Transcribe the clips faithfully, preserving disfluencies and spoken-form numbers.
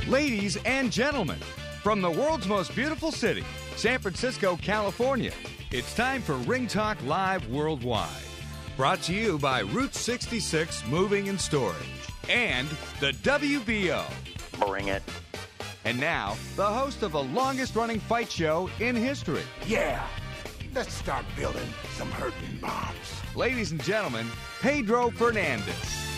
Ladies and gentlemen, from the world's most beautiful city, San Francisco, California, it's time for Ring Talk Live Worldwide. Brought to you by Route sixty-six Moving and Storage and the W B O. Bring it. And now, the host of the longest-running fight show in history. Yeah, let's start building some hurting bombs. Ladies and gentlemen, Pedro Fernandez.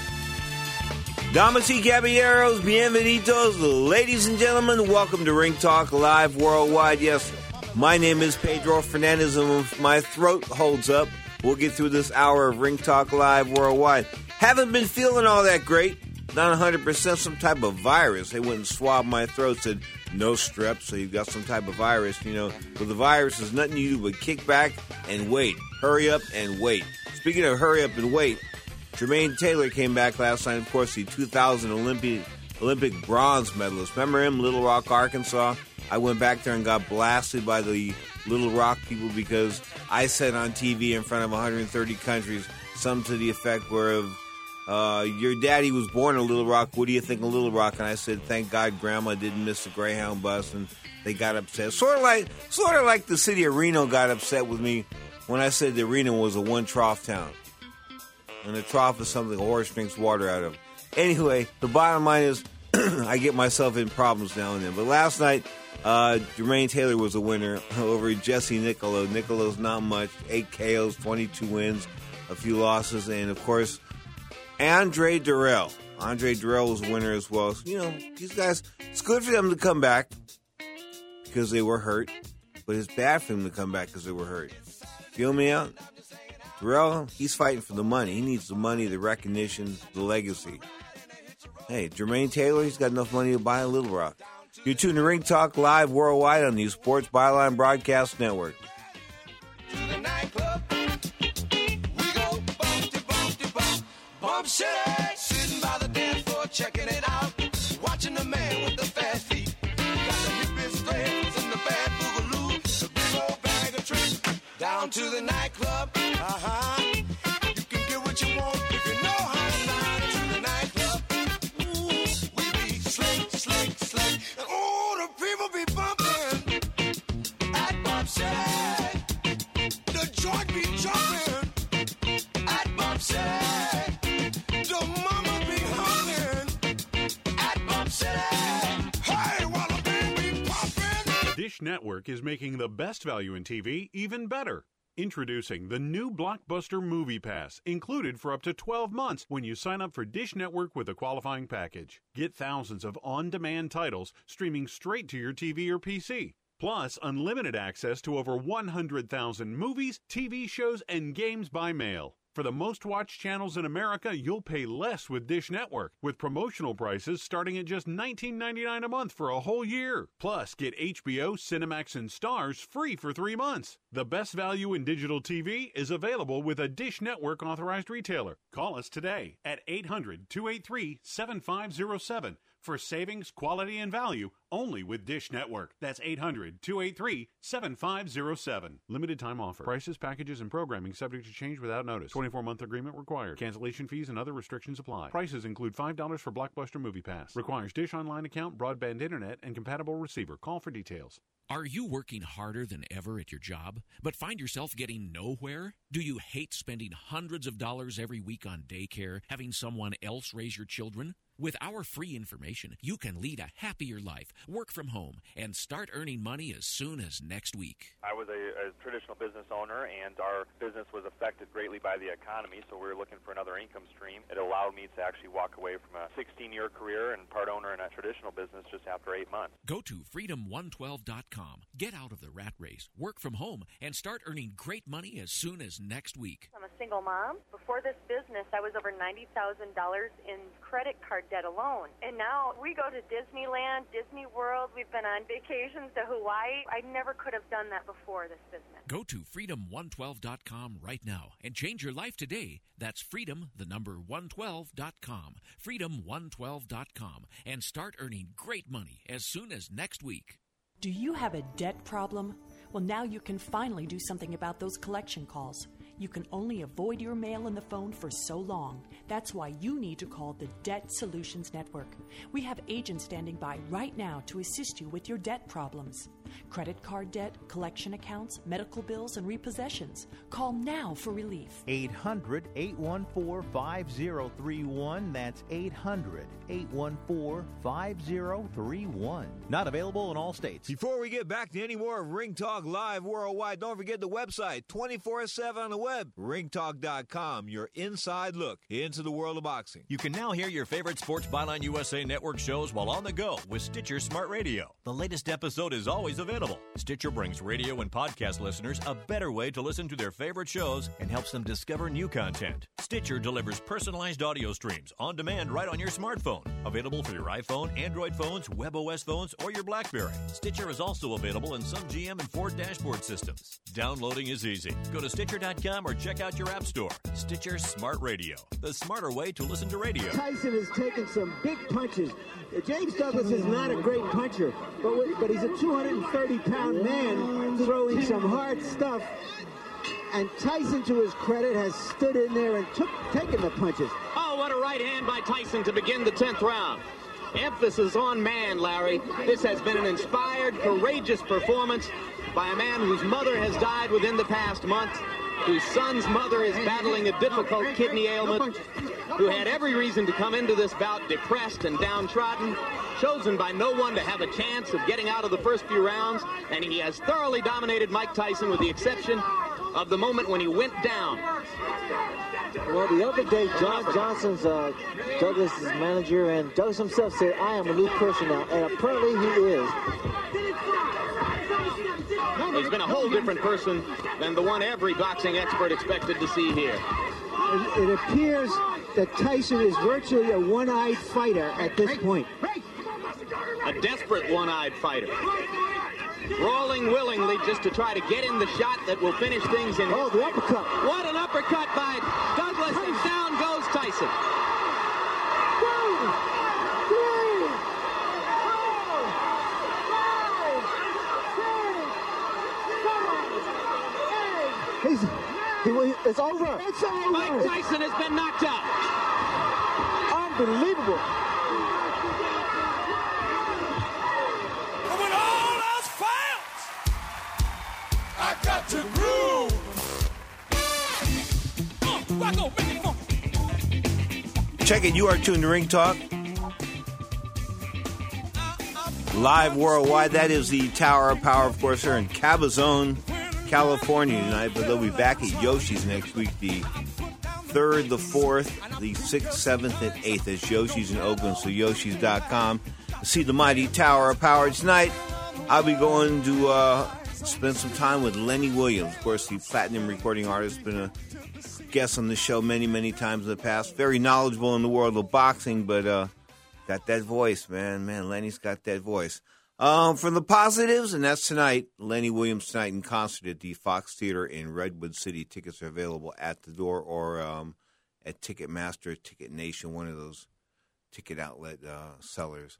Damas y caballeros, bienvenidos. Ladies and gentlemen, welcome to Ring Talk Live Worldwide. Yes, my name is Pedro Fernandez, and if my throat holds up, we'll get through this hour of Ring Talk Live Worldwide. Haven't been feeling all that great. Not one hundred percent, some type of virus. They went and swabbed my throat, said no strep, so you've got some type of virus. You know, with the virus, there's nothing you do but kick back and wait. Hurry up and wait. Speaking of hurry up and wait, Jermaine Taylor came back last night, of course, the two thousand Olympic Olympic bronze medalist. Remember him, Little Rock, Arkansas? I went back there and got blasted by the Little Rock people because I said on T V in front of one hundred thirty countries, some to the effect where of, uh, your daddy was born in Little Rock, what do you think of Little Rock? And I said, thank God Grandma didn't miss the Greyhound bus, and they got upset. Sort of like, sort of like the city of Reno got upset with me when I said that Reno was a one-trough town. And a trough is something a horse drinks water out of. Anyway, the bottom line is I get myself in problems now and then. But last night, uh, Jermaine Taylor was a winner over Jesse Nicolo. Nicolo's not much. Eight K Os, twenty-two wins, a few losses. And, of course, Andre Durrell. Andre Durrell was a winner as well. So, you know, these guys, it's good for them to come back because they were hurt. But it's bad for them to come back because they were hurt. Feel me out? Durrell, he's fighting for the money. He needs the money, the recognition, the legacy. Hey, Jermaine Taylor, he's got enough money to buy a Little Rock. You're tuned to Ring Talk Live Worldwide on the Sports Byline Broadcast Network. To the nightclub, we go bumpty, bumpty, bump, bump city. Sitting by the dance floor, checking it out, watching the man with the fast feet. Got the hippest legs and the bad boogaloo, the big old bag of tricks. Down to the nightclub. Uh-huh. You can get what you want if you know how to to the nightclub. Ooh, we be slick, slick, slick. And oh, the people be bumping at Bump City. The joint be jumping at Bump City. The mama be humming at Bump City. Hey, while the band be popping. Dish Network is making the best value in T V even better. Introducing the new Blockbuster Movie Pass, included for up to twelve months when you sign up for Dish Network with a qualifying package. Get thousands of on-demand titles streaming straight to your T V or P C. Plus, unlimited access to over one hundred thousand movies, T V shows, and games by mail. For the most watched channels in America, you'll pay less with Dish Network, with promotional prices starting at just nineteen ninety-nine dollars a month for a whole year. Plus, get H B O, Cinemax, and Starz free for three months. The best value in digital T V is available with a Dish Network authorized retailer. Call us today at eight hundred, two eight three, seven five zero seven for savings, quality, and value only with Dish Network. That's eight hundred, two eight three, seven five zero seven. Limited time offer. Prices, packages, and programming subject to change without notice. twenty-four month agreement required. Cancellation fees and other restrictions apply. Prices include five dollars for Blockbuster Movie Pass. Requires Dish Online account, broadband internet, and compatible receiver. Call for details. Are you working harder than ever at your job, but find yourself getting nowhere? Do you hate spending hundreds of dollars every week on daycare, having someone else raise your children? With our free information, you can lead a happier life, work from home, and start earning money as soon as next week. I was a, a traditional business owner, and our business was affected greatly by the economy, so we were looking for another income stream. It allowed me to actually walk away from a sixteen-year career and part owner in a traditional business just after eight months. Go to freedom one twelve dot com. Get out of the rat race, work from home, and start earning great money as soon as next week. I'm a single mom. Before this business, I was over ninety thousand dollars in credit card debt alone. And now we go to Disneyland, Disney World. We've been on vacations to Hawaii. I never could have done that before this business. Go to freedom one twelve dot com right now and change your life today. That's freedom, the number one twelve dot com. freedom one twelve dot com. And start earning great money as soon as next week. Do you have a debt problem? Well, now you can finally do something about those collection calls. You can only avoid your mail and the phone for so long. That's why you need to call the Debt Solutions Network. We have agents standing by right now to assist you with your debt problems. Credit card debt, collection accounts, medical bills, and repossessions. Call now for relief. eight hundred, eight one four, five zero three one. That's eight hundred, eight one four, five zero three one. Not available in all states. Before we get back to any more of Ring Talk Live Worldwide, don't forget the website, twenty-four seven on the web, ring talk dot com, your inside look into the world of boxing. You can now hear your favorite Sports Byline U S A Network shows while on the go with Stitcher Smart Radio. The latest episode is always available. Stitcher brings radio and podcast listeners a better way to listen to their favorite shows and helps them discover new content. Stitcher delivers personalized audio streams on demand right on your smartphone. Available for your iPhone, Android phones, WebOS phones, or your BlackBerry. Stitcher is also available in some G M and Ford dashboard systems. Downloading is easy. Go to Stitcher dot com or check out your app store. Stitcher Smart Radio, the smarter way to listen to radio. Tyson has taken some big punches. James Douglas is not a great puncher, but, but he's a two hundred thirty pound man throwing some hard stuff. And Tyson, to his credit, has stood in there and took taken the punches. Oh, what a right hand by Tyson to begin the tenth round. Emphasis on man, Larry. This has been an inspired, courageous performance by a man whose mother has died within the past month, whose son's mother is battling a difficult kidney ailment, who had every reason to come into this bout depressed and downtrodden, chosen by no one to have a chance of getting out of the first few rounds, and he has thoroughly dominated Mike Tyson with the exception of the moment when he went down. Well, the other day, John Johnson's uh, Douglas' manager, and Douglas himself said, I am a new person now, and apparently he is. He's been a whole different person than the one every boxing expert expected to see here. It, it appears that Tyson is virtually a one-eyed fighter at this point. A desperate one-eyed fighter. Brawling willingly just to try to get in the shot that will finish things in. Oh, the uppercut. What an uppercut by Douglas, and down goes Tyson. He's, he, it's over. It's over. Mike Tyson has been knocked out. Unbelievable. When all else fails, I got to groove. Uh, Rocco, make it funky. Check it. You are tuned to Ring Talk Live Worldwide. That is the Tower of Power, of course, here in Cabazon, California tonight, but they'll be back at Yoshi's next week, the third, the fourth, the sixth, seventh, and eighth. It's Yoshi's in Oakland, so yoshis dot com. See the mighty Tower of Power tonight. I'll be going to uh, spend some time with Lenny Williams, of course, the platinum recording artist, been a guest on the show many, many times in the past. Very knowledgeable in the world of boxing, but uh, got that voice, man. Man, Lenny's got that voice. Um, from the positives, and that's tonight, Lenny Williams tonight in concert at the Fox Theater in Redwood City. Tickets are available at the door or um, at Ticketmaster, Ticket Nation, one of those ticket outlet uh, sellers.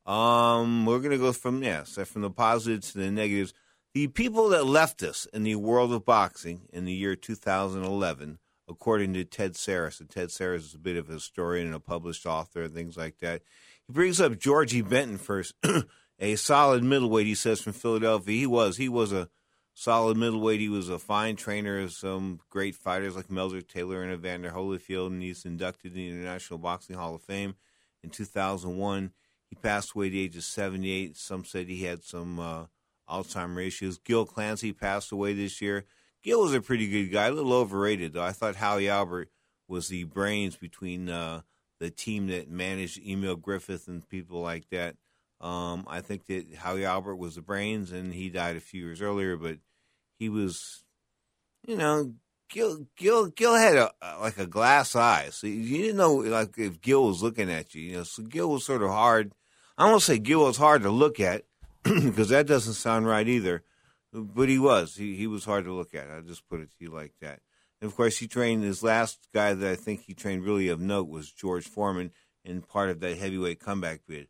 Um, we're going to go from, yeah, so from the positives to the negatives. The people that left us in the world of boxing in the year two thousand eleven, according to Ted Saris, and Ted Saris is a bit of a historian and a published author and things like that. He brings up Georgie Benton first. A solid middleweight, he says, from Philadelphia. He was. He was a solid middleweight. He was a fine trainer of some great fighters like Melzer Taylor and Evander Holyfield, and he's inducted in the International Boxing Hall of Fame in two thousand one. He passed away at the age of seventy-eight. Some said he had some uh, Alzheimer's issues. Gil Clancy passed away this year. Gil was a pretty good guy, a little overrated, though. I thought Howie Albert was the brains between uh, the team that managed Emil Griffith and people like that. Um, I think that Howie Albert was the brains, and he died a few years earlier. But he was, you know, Gil. Gil, Gil had a like a glass eye, so you didn't know like if Gil was looking at you. You know, so Gil was sort of hard. I don't want to say Gil was hard to look at because that doesn't sound right either. But he was. He he was hard to look at. I'll just put it to you like that. And of course, he trained his last guy that I think he trained really of note was George Foreman in part of that heavyweight comeback bid.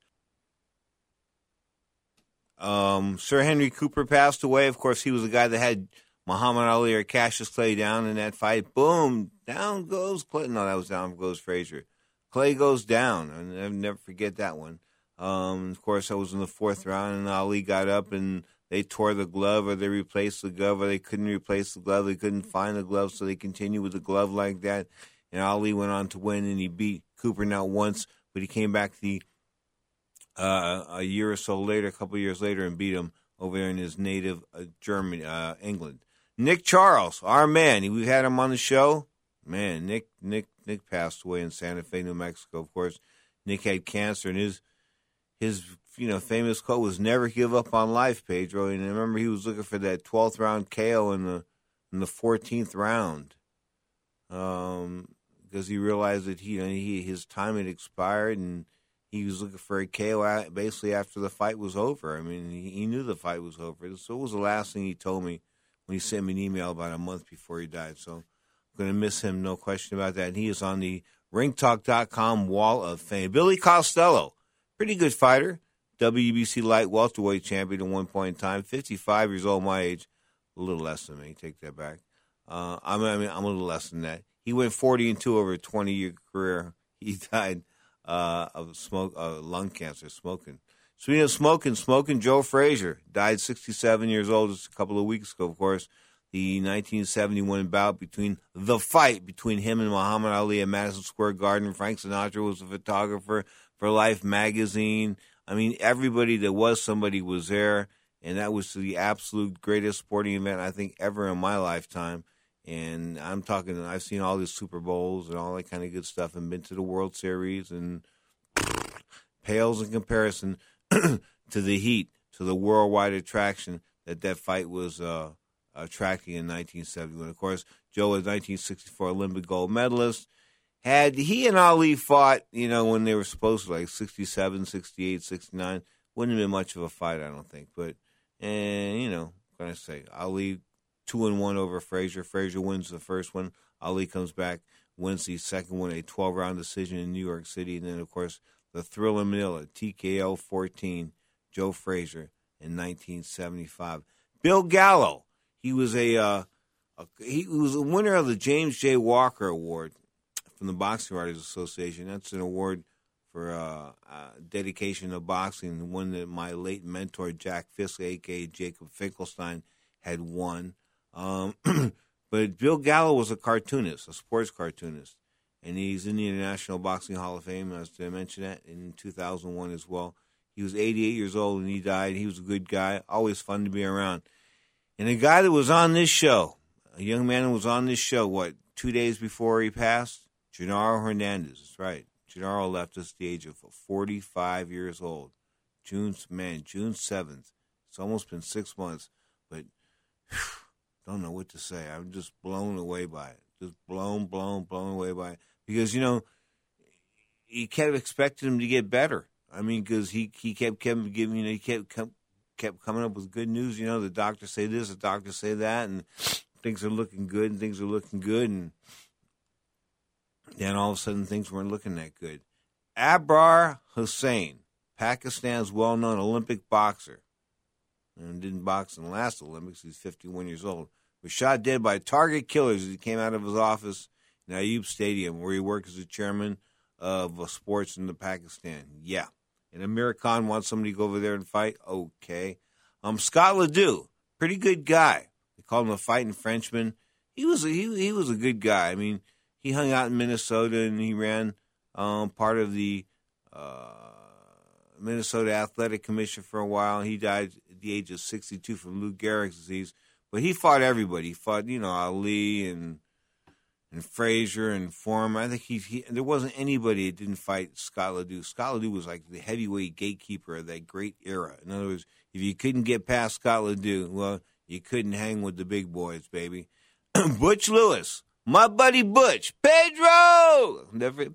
Um, Sir Henry Cooper passed away. Of course, he was a guy that had Muhammad Ali or Cassius Clay down in that fight. Boom, down goes Clay. No, that was down goes Frazier. Clay goes down, and I'll never forget that one. Um, of course, I was in the fourth round, and Ali got up, and they tore the glove, or they replaced the glove, or they couldn't replace the glove. They couldn't find the glove, so they continued with the glove like that. And Ali went on to win, and he beat Cooper not once, but he came back the uh, a year or so later, a couple of years later, and beat him over there in his native uh, Germany, uh, England. Nick Charles, our man, we had him on the show. Man, Nick, Nick, Nick passed away in Santa Fe, New Mexico. Of course, Nick had cancer, and his his you know famous quote was "Never give up on life, Pedro." And I remember he was looking for that twelfth round K O in the in the fourteenth round, um, because he realized that he, you know, he his time had expired, and he was looking for a K O basically after the fight was over. I mean, he, he knew the fight was over. So it was the last thing he told me when he sent me an email about a month before he died. So I'm going to miss him, no question about that. And he is on the ring talk dot com wall of fame. Billy Costello, pretty good fighter, W B C light welterweight champion at one point in time, fifty-five years old, my age, a little less than me, take that back. Uh, I'm, I mean, I'm a little less than that. He went forty and two over a twenty-year career. He died uh, of smoke, uh, lung cancer, smoking. Speaking of smoking, smoking, Joe Frazier died sixty-seven years old just a couple of weeks ago, of course. The nineteen seventy-one bout between the fight between him and Muhammad Ali at Madison Square Garden. Frank Sinatra was a photographer for Life magazine. I mean, everybody that was somebody was there, and that was the absolute greatest sporting event I think ever in my lifetime. And I'm talking, I've seen all these Super Bowls and all that kind of good stuff, and been to the World Series, and pales in comparison to the heat, to the worldwide attraction that that fight was uh, attracting in nineteen seventy-one. Of course, Joe was nineteen sixty-four Olympic gold medalist. Had he and Ali fought, you know, when they were supposed to, like sixty-seven, sixty-eight, sixty-nine, wouldn't have been much of a fight, I don't think. But, and you know, what can I say? Ali two and one over Frazier. Frazier wins the first one. Ali comes back, wins the second one, a twelve-round decision in New York City. And then, of course, the Thrill in Manila, T K O fourteen, Joe Frazier in nineteen seventy-five. Bill Gallo, he was a, uh, a he was a winner of the James J. Walker Award from the Boxing Writers Association. That's an award for uh, uh, dedication to boxing, the one that my late mentor Jack Fisk, a k a. Jacob Finkelstein, had won. Um, but Bill Gallo was a cartoonist, a sports cartoonist. And he's in the International Boxing Hall of Fame, as I mentioned that, in two thousand one as well. He was eighty-eight years old when he died. He was a good guy, always fun to be around. And a guy that was on this show, a young man who was on this show, what, two days before he passed? Genaro Hernandez. That's right. Genaro left us at the age of forty-five years old. June, man, June seventh. It's almost been six months, but whew, don't know what to say. I'm just blown away by it. Just blown, blown, blown away by it. Because, you know, you kept expecting him to get better. I mean, because he, he kept, kept giving, you know, he kept, kept coming up with good news. You know, the doctors say this, the doctors say that, and things are looking good, and things are looking good, and then all of a sudden things weren't looking that good. Abrar Hussain, Pakistan's well-known Olympic boxer, and didn't box in the last Olympics. He's fifty-one years old. Was shot dead by target killers as he came out of his office in Ayub Stadium, where he worked as the chairman of uh, sports in the Pakistan. Yeah. And Amir Khan wants somebody to go over there and fight? Okay. Um, Scott Ledoux, pretty good guy. They called him a fighting Frenchman. He was a, he, he was a good guy. I mean, he hung out in Minnesota, and he ran um, part of the uh, Minnesota Athletic Commission for a while. He died at the age of sixty-two from Lou Gehrig's disease. But he fought everybody. He fought, you know, Ali and and Frazier and Foreman. I think he, he there wasn't anybody that didn't fight Scott Ledoux. Scott Ledoux was like the heavyweight gatekeeper of that great era. In other words, if you couldn't get past Scott Ledoux, well, you couldn't hang with the big boys, baby. Butch Lewis, my buddy Butch, Pedro, never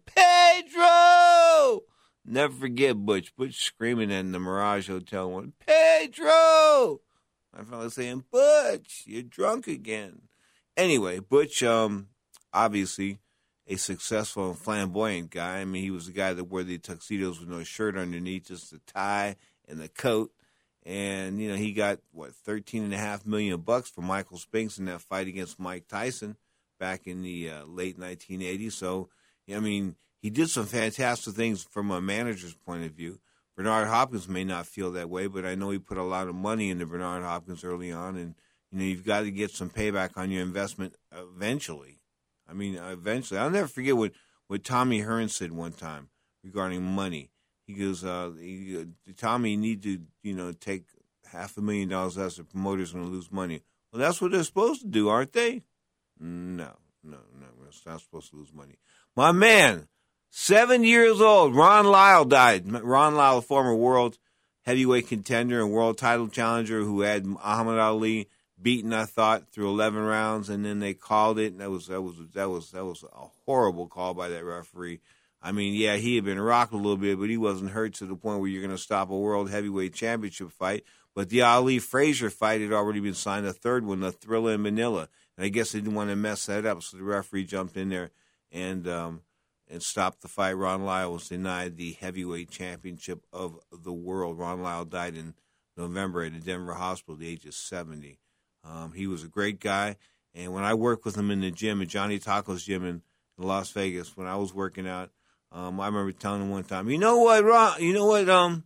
Pedro, never forget Butch. Butch screaming in the Mirage Hotel, one Pedro. My fellow saying, Butch, you're drunk again. Anyway, Butch, um, obviously a successful and flamboyant guy. I mean, he was the guy that wore the tuxedos with no shirt underneath, just the tie and the coat. And, you know, he got, what, thirteen and a half million bucks for Michael Spinks in that fight against Mike Tyson back in the uh, late nineteen eighties. So, I mean, he did some fantastic things from a manager's point of view. Bernard Hopkins may not feel that way, but I know he put a lot of money into Bernard Hopkins early on. And, you know, you've got to get some payback on your investment eventually. I mean, eventually. I'll never forget what, what Tommy Hearns said one time regarding money. He goes, uh, he, uh, Tommy, you need to, you know, take half a million dollars out so promoters going to lose money. Well, that's what they're supposed to do, aren't they? No, no, no. We're not supposed to lose money. My man, seven years old, Ron Lyle died. Ron Lyle, former world heavyweight contender and world title challenger who had Muhammad Ali beaten, I thought, through eleven rounds, and then they called it. And that was that was that was that was a horrible call by that referee. I mean, yeah, he had been rocked a little bit, but he wasn't hurt to the point where you're going to stop a world heavyweight championship fight. But the Ali-Frazier fight had already been signed, a third one, the Thrilla in Manila. And I guess they didn't want to mess that up, so the referee jumped in there and um, and stopped the fight. Ron Lyle was denied the heavyweight championship of the world. Ron Lyle died in November at a Denver hospital at the age of seventy. Um, he was a great guy. And when I worked with him in the gym, at Johnny Taco's gym in, in Las Vegas, when I was working out, Um, I remember telling him one time, you know what, Ron, you know what, um,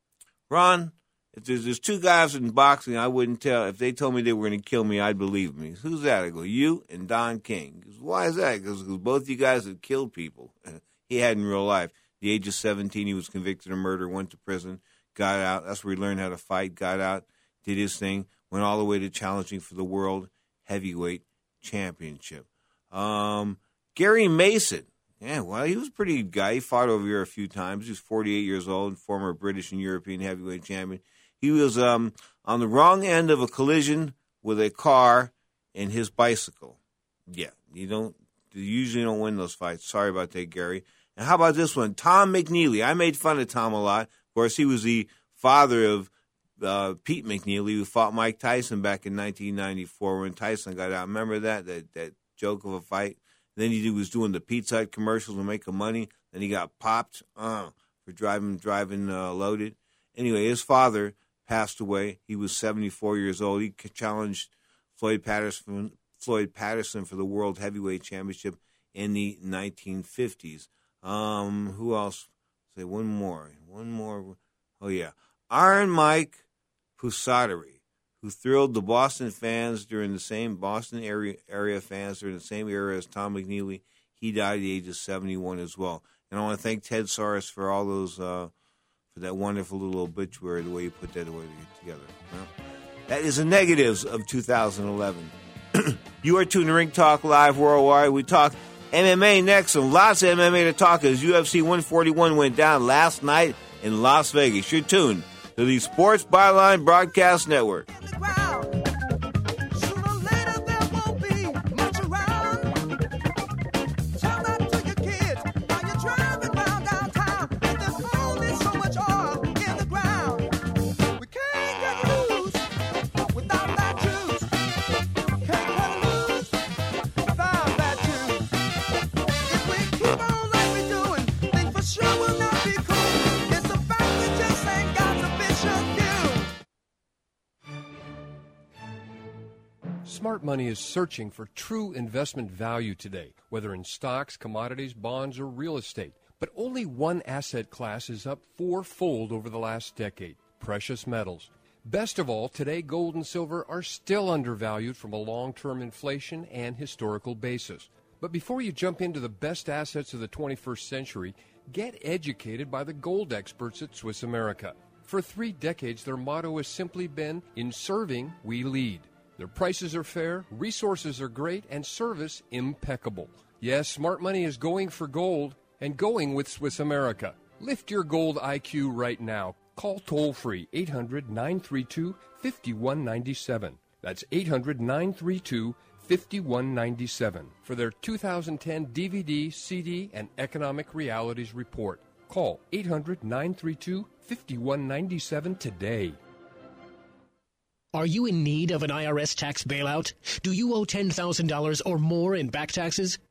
Ron, if there's, there's two guys in boxing, I wouldn't tell. If they told me they were going to kill me, I'd believe me. Who's that? I go, you and Don King. He goes, why is that? Because both you guys had killed people. He had in real life. At the age of seventeen, he was convicted of murder, went to prison, got out. That's where he learned how to fight, got out, did his thing, went all the way to challenging for the World Heavyweight Championship. Um, Gary Mason. Yeah, well, he was a pretty good guy. He fought over here a few times. He was forty-eight years old, former British and European heavyweight champion. He was um, on the wrong end of a collision with a car and his bicycle. Yeah, you don't you usually don't win those fights. Sorry about that, Gary. And how about this one? Tom McNeely. I made fun of Tom a lot. Of course, he was the father of uh, Pete McNeely, who fought Mike Tyson back in nineteen ninety-four when Tyson got out. Remember that, that, that joke of a fight? Then he was doing the Pizza Hut commercials and making money. Then he got popped uh, for driving driving uh, loaded. Anyway, his father passed away. He was seventy-four years old. He challenged Floyd Patterson, Floyd Patterson for the World Heavyweight Championship in the nineteen fifties. Um, who else? Say one more. One more. Oh, yeah. Iron Mike Pusateri, who thrilled the Boston fans during the same Boston area area fans during the same era as Tom McNeely. He died at the age of seventy-one as well. And I want to thank Ted Soros for all those, uh, for that wonderful little obituary, the way you put that together. Well, that is the negatives of two thousand eleven. You are tuned to Ring Talk Live Worldwide. We talk M M A next, and lots of M M A to talk as U F C one forty-one went down last night in Las Vegas. You're tuned to the Sports Byline Broadcast Network. Smart Money is searching for true investment value today, whether in stocks, commodities, bonds, or real estate. But only one asset class is up fourfold over the last decade: precious metals. Best of all, today gold and silver are still undervalued from a long-term inflation and historical basis. But before you jump into the best assets of the twenty-first century, get educated by the gold experts at Swiss America. For three decades, their motto has simply been, "In serving, we lead." Their prices are fair, resources are great, and service impeccable. Yes, Smart Money is going for gold and going with Swiss America. Lift your gold I Q right now. Call toll-free eight hundred, nine three two, five one nine seven. That's eight hundred, nine three two, five one nine seven for their two thousand ten D V D, C D, and Economic Realities Report. Call eight hundred, nine three two, five one nine seven today. Are you in need of an I R S tax bailout? Do you owe ten thousand dollars or more in back taxes?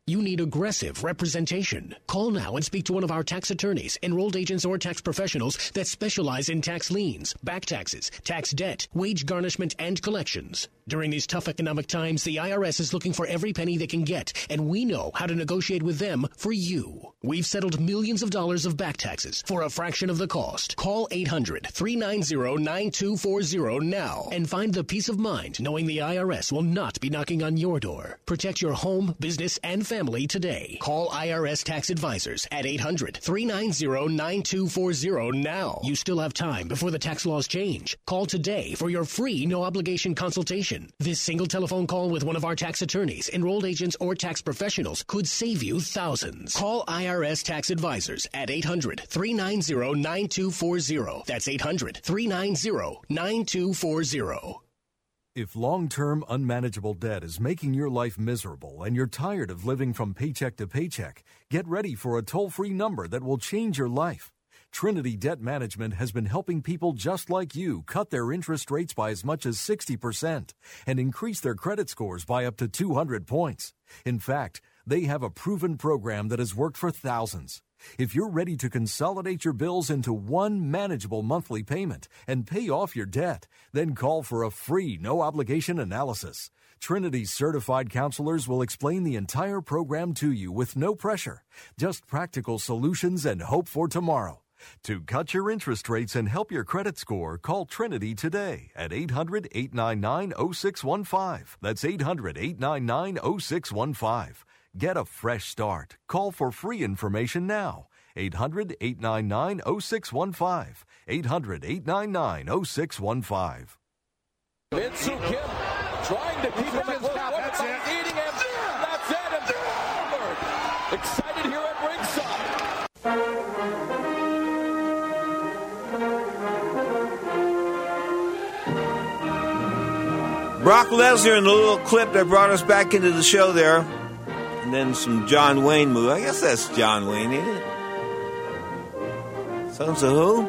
You need aggressive representation. Call now and speak to one of our tax attorneys, enrolled agents, or tax professionals that specialize in tax liens, back taxes, tax debt, wage garnishment, and collections. During these tough economic times, the I R S is looking for every penny they can get, and we know how to negotiate with them for you. We've settled millions of dollars of back taxes for a fraction of the cost. Call eight hundred, three nine zero, nine two four zero now and find the peace of mind knowing the I R S will not be knocking on your door. Protect your home, business, and family today. Call I R S Tax Advisors at eight hundred, three nine zero, nine two four zero now. You still have time before the tax laws change. Call today for your free no-obligation consultation. This single telephone call with one of our tax attorneys, enrolled agents, or tax professionals could save you thousands. Call I R S Tax Advisors at eight hundred, three nine zero, nine two four zero. That's eight hundred, three nine zero, nine two four zero. If long-term unmanageable debt is making your life miserable and you're tired of living from paycheck to paycheck, get ready for a toll-free number that will change your life. Trinity Debt Management has been helping people just like you cut their interest rates by as much as sixty percent and increase their credit scores by up to two hundred points. In fact, they have a proven program that has worked for thousands. If you're ready to consolidate your bills into one manageable monthly payment and pay off your debt, then call for a free, no-obligation analysis. Trinity's certified counselors will explain the entire program to you with no pressure, just practical solutions and hope for tomorrow. To cut your interest rates and help your credit score, call Trinity today at eight hundred, eight nine nine, oh six one five. That's eight hundred, eight nine nine, oh six one five. Get a fresh start. Call for free information now. eight hundred, eight nine nine, oh six one five. eight hundred, eight nine nine, oh six one five. Min-Soo Kim trying to keep him at close. What about eating him? That's it. And Goldberg excited here at ringside. Brock Lesnar in the little clip that brought us back into the show there. And then some John Wayne movie. I guess that's John Wayne, ain't it? Sons of who?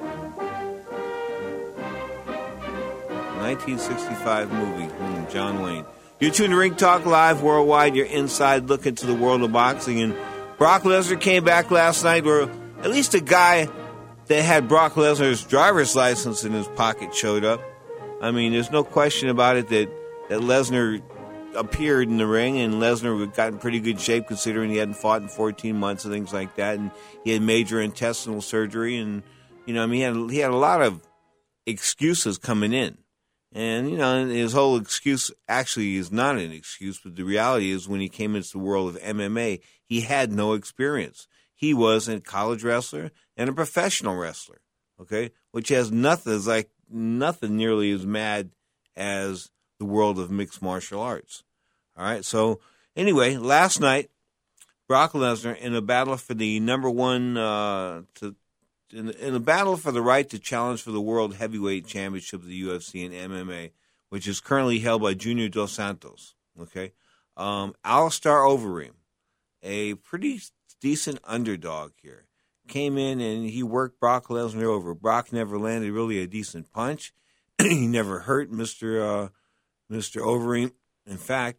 nineteen sixty-five movie. Mm, John Wayne. You're tuned to Ring Talk Live Worldwide. Your inside look into the world of boxing. And Brock Lesnar came back last night, where at least a guy that had Brock Lesnar's driver's license in his pocket showed up. I mean, there's no question about it that, that Lesnar appeared in the ring, and Lesnar got in pretty good shape considering he hadn't fought in fourteen months and things like that, and he had major intestinal surgery, and, you know, I mean, he had, he had a lot of excuses coming in. And, you know, his whole excuse actually is not an excuse, but the reality is when he came into the world of M M A, he had no experience. He was a college wrestler and a professional wrestler, okay, which has nothing, is like nothing nearly as mad as the world of mixed martial arts. All right, so anyway, last night, Brock Lesnar in a battle for the number one, uh, to, in, in a battle for the right to challenge for the World Heavyweight Championship of the U F C and M M A, which is currently held by Junior Dos Santos. Okay, um, Alistair Overeem, a pretty decent underdog here, came in and he worked Brock Lesnar over. Brock never landed really a decent punch. He never hurt Mister Uh, Mister Overeem. In fact,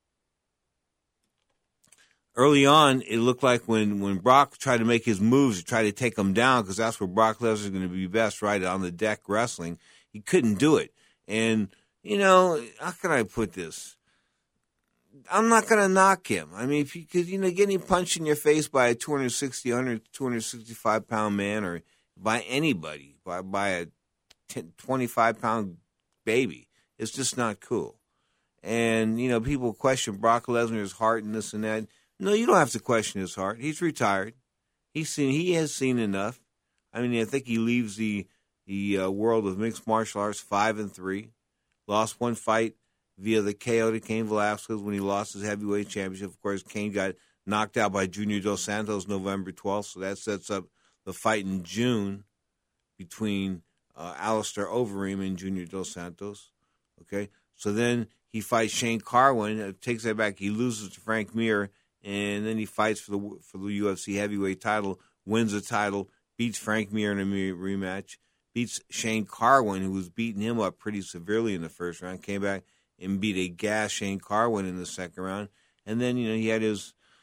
early on, it looked like when, when Brock tried to make his moves to try to take him down, because that's where Brock Lesnar is going to be best, right, on the deck wrestling, he couldn't do it. And, you know, how can I put this? I'm not going to knock him. I mean, if you could, you know, getting punched in your face by a two sixty, two sixty-five pound man, or by anybody, by, by a twenty-five pound baby, it's just not cool. And, you know, people question Brock Lesnar's heart and this and that. No, you don't have to question his heart. He's retired. He's seen, he has seen enough. I mean, I think he leaves the the uh, world of mixed martial arts five and three. Lost one fight via the K O to Cain Velasquez when he lost his heavyweight championship. Of course, Cain got knocked out by Junior Dos Santos November twelfth, so that sets up the fight in June between uh, Alistair Overeem and Junior Dos Santos. Okay, so then he fights Shane Carwin, uh, takes that back. He loses to Frank Mir, and then he fights for the for the U F C heavyweight title, wins the title, beats Frank Mir in a rematch, beats Shane Carwin, who was beating him up pretty severely in the first round, came back and beat a gas Shane Carwin in the second round. And then, you know, he had his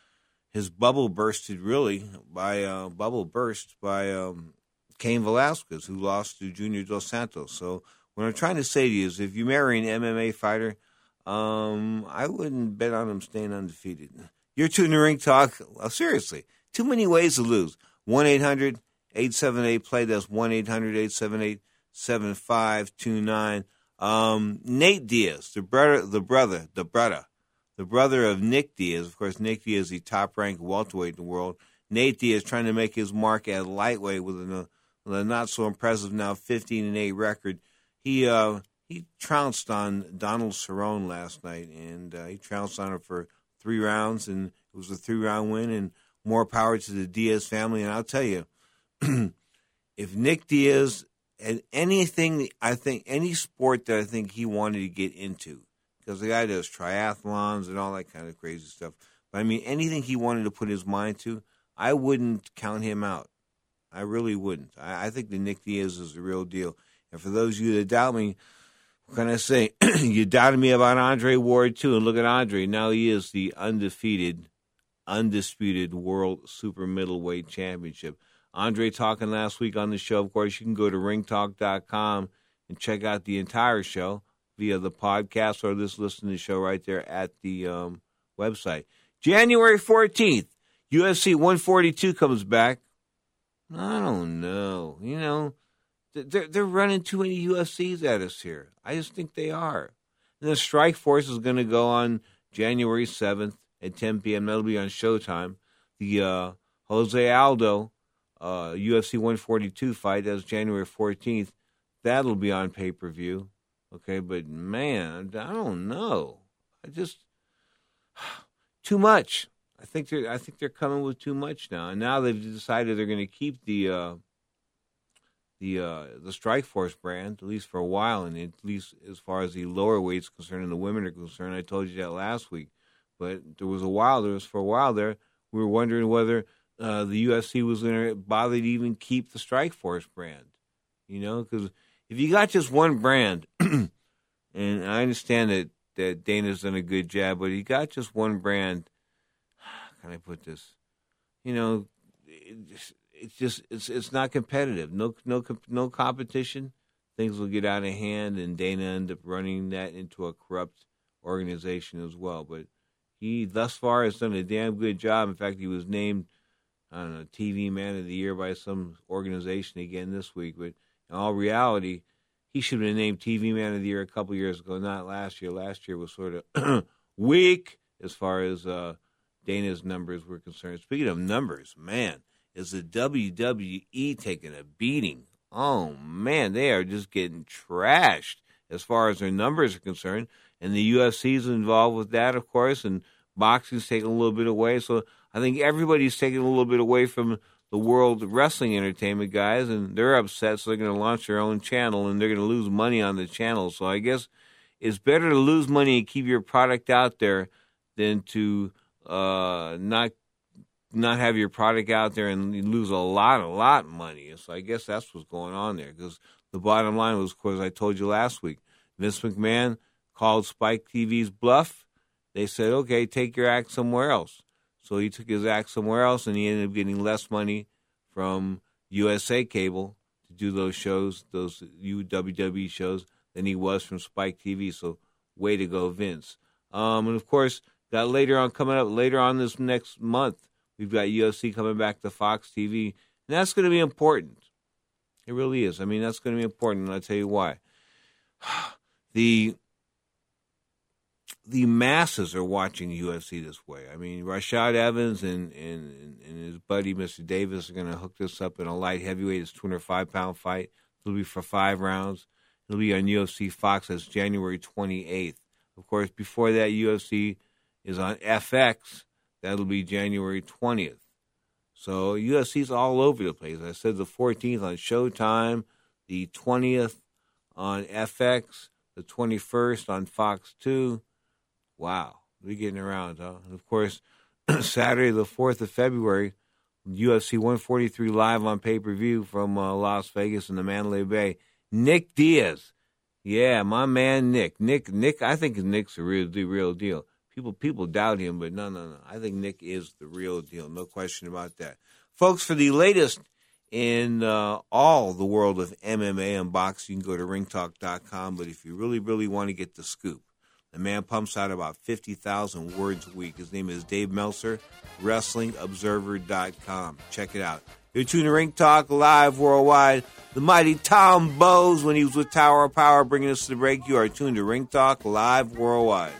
his bubble bursted really by uh, bubble burst by um, Cain Velasquez, who lost to Junior Dos Santos. So what I'm trying to say to you is, if you marry an M M A fighter, um, I wouldn't bet on him staying undefeated. You're tuning to Ring Talk. Oh, seriously, too many ways to lose. one eight hundred eight seven eight play. That's one eight hundred eight seven eight seven five two nine. Um, Nate Diaz, the brother, the brother, the brother. The brother of Nick Diaz. Of course, Nick Diaz is the top-ranked welterweight in the world. Nate Diaz trying to make his mark at lightweight with a, with a not-so-impressive now fifteen and eight record. He uh, he trounced on Donald Cerrone last night, and uh, he trounced on him for three rounds, and it was a three-round win, and more power to the Diaz family. And I'll tell you, if Nick Diaz had anything, I think, any sport that I think he wanted to get into, because the guy does triathlons and all that kind of crazy stuff. But, I mean, anything he wanted to put his mind to, I wouldn't count him out. I really wouldn't. I, I think that Nick Diaz is the real deal. And for those of you that doubt me, what can I say? You doubted me about Andre Ward, too. And look at Andre. Now he is the undefeated, undisputed world super middleweight championship. Andre talking last week on the show. Of course, you can go to ring talk dot com and check out the entire show via the podcast, or just listen to the show right there at the um, website. January fourteenth, U F C one forty-two comes back. I don't know. You know, they're, they're running too many U F Cs at us here. I just think they are. And the Strike Force is going to go on January seventh at ten p.m. That'll be on Showtime. The uh, Jose Aldo uh, U F C one forty-two fight, that's January fourteenth. That'll be on pay-per-view. Okay, but man, I don't know. I just too much. I think they're I think they're coming with too much now. And now they've decided they're going to keep the uh, the uh, the Strikeforce brand, at least for a while, and at least as far as the lower weights concerned and the women are concerned. I told you that last week. But there was a while there was for a while there we were wondering whether uh, the U F C was going to bother to even keep the Strikeforce brand. You know, because if you got just one brand, and I understand that, that Dana's done a good job, but you got just one brand, how can I put this? You know, it's, it's just it's it's not competitive. No no no competition. Things will get out of hand, and Dana end up running that into a corrupt organization as well. But he thus far has done a damn good job. In fact, he was named, I don't know, T V Man of the Year by some organization again this week. But in all reality, he should have been named T V Man of the Year a couple years ago, not last year. Last year was sort of weak as far as uh, Dana's numbers were concerned. Speaking of numbers, man, is the W W E taking a beating? Oh, man, they are just getting trashed as far as their numbers are concerned. And the U F C is involved with that, of course, and boxing's taking a little bit away. So I think everybody's taking a little bit away from the World Wrestling Entertainment guys, and they're upset, so they're going to launch their own channel, and they're going to lose money on the channel. So I guess it's better to lose money and keep your product out there than to uh, not not have your product out there and you lose a lot, a lot of money. So I guess that's what's going on there, because the bottom line was, of course, I told you last week, Vince McMahon called Spike T V's bluff. They said, okay, take your act somewhere else. So he took his act somewhere else, and he ended up getting less money from U S A Cable to do those shows, those W W E shows, than he was from Spike T V. So way to go, Vince. Um, and, of course, got later on, coming up later on this next month, we've got U F C coming back to Fox T V, and that's going to be important. It really is. I mean, that's going to be important, and I'll tell you why. The... The masses are watching U F C this way. I mean, Rashad Evans and, and, and his buddy, Mister Davis, are going to hook this up in a light heavyweight. It's a two hundred five pound fight. It'll be for five rounds. It'll be on U F C Fox. That's January twenty-eighth. Of course, before that, U F C is on F X. That'll be January twentieth. So U F C's all over the place. I said the fourteenth on Showtime, the twentieth on F X, the twenty-first on Fox two. Wow, we're getting around, huh? And, of course, Saturday, the fourth of February, U F C one forty-three live on pay-per-view from uh, Las Vegas and the Mandalay Bay. Nick Diaz. Yeah, my man Nick. Nick, Nick. I think Nick's a real, the real deal. People people doubt him, but no, no, no. I think Nick is the real deal. No question about that. Folks, for the latest in uh, all the world of M M A and boxing, you can go to ring talk dot com. But if you really, really want to get the scoop, the man pumps out about fifty thousand words a week. His name is Dave Meltzer, wrestling observer dot com. Check it out. You're tuned to Ring Talk Live Worldwide. The mighty Tom Bowes, when he was with Tower of Power, bringing us to the break. You are tuned to Ring Talk Live Worldwide.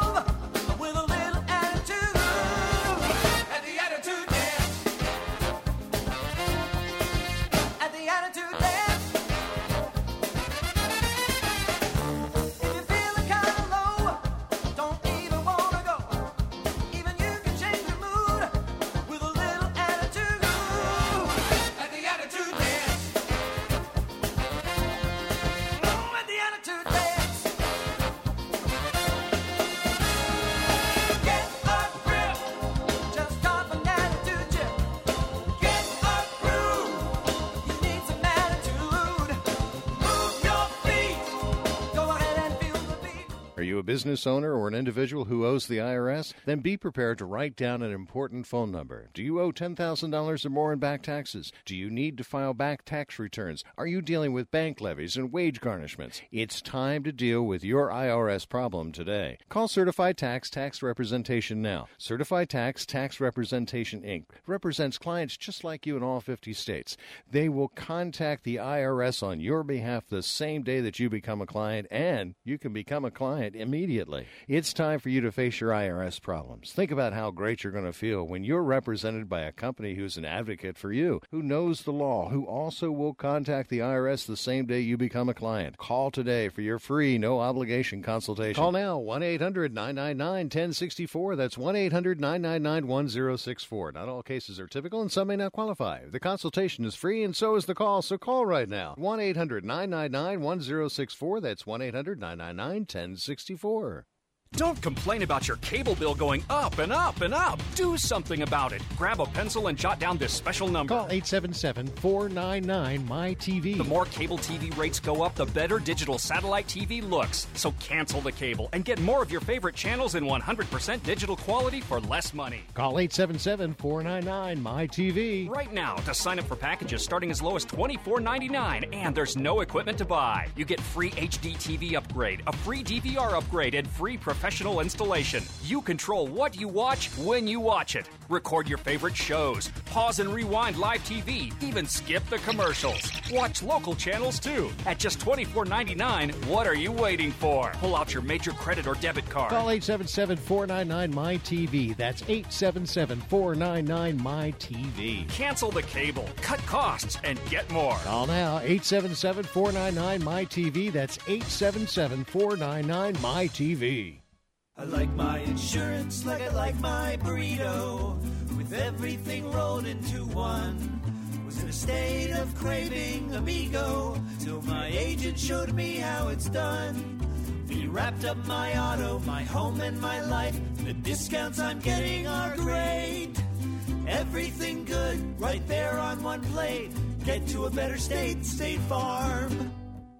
Business owner or an individual who owes the I R S? Then be prepared to write down an important phone number. Do you owe ten thousand dollars or more in back taxes? Do you need to file back tax returns? Are you dealing with bank levies and wage garnishments? It's time to deal with your I R S problem today. Call Certified Tax Tax Representation now. Certified Tax Tax Representation, Incorporated represents clients just like you in all fifty states. They will contact the I R S on your behalf the same day that you become a client, and you can become a client immediately. Immediately. It's time for you to face your I R S problems. Think about how great you're going to feel when you're represented by a company who's an advocate for you, who knows the law, who also will contact the I R S the same day you become a client. Call today for your free, no-obligation consultation. Call now, one eight hundred nine nine nine one zero six four. That's one eight hundred nine nine nine one zero six four. Not all cases are typical, and some may not qualify. The consultation is free, and so is the call, so call right now. one eight hundred nine nine nine one zero six four. That's one eight hundred nine nine nine one zero six four. Don't complain about your cable bill going up and up and up. Do something about it. Grab a pencil and jot down this special number. Call eight seven seven, four nine nine, M Y T V. The more cable T V rates go up, the better digital satellite T V looks. So cancel the cable and get more of your favorite channels in one hundred percent digital quality for less money. Call eight seven seven, four nine nine, M Y T V. Right now to sign up for packages starting as low as twenty-four ninety-nine, and there's no equipment to buy. You get free H D T V upgrade, a free D V R upgrade, and free professional installation. You control what you watch when you watch it. Record your favorite shows, pause and rewind live T V, even skip the commercials. Watch local channels too. At just twenty-four ninety-nine, what are you waiting for? Pull out your major credit or debit card. Call eight seven seven, four nine nine, M Y T V. That's eight seven seven, four nine nine, M Y T V. Cancel the cable, cut costs, and get more. Call now, eight seven seven, four nine nine, M Y T V. That's eight seven seven, four nine nine, M Y T V. I like my insurance like I like my burrito, with everything rolled into one. Was in a state of craving amigo, till my agent showed me how it's done. He wrapped up my auto, my home, and my life. The discounts I'm getting are great. Everything good right there on one plate. Get to a better state, State Farm.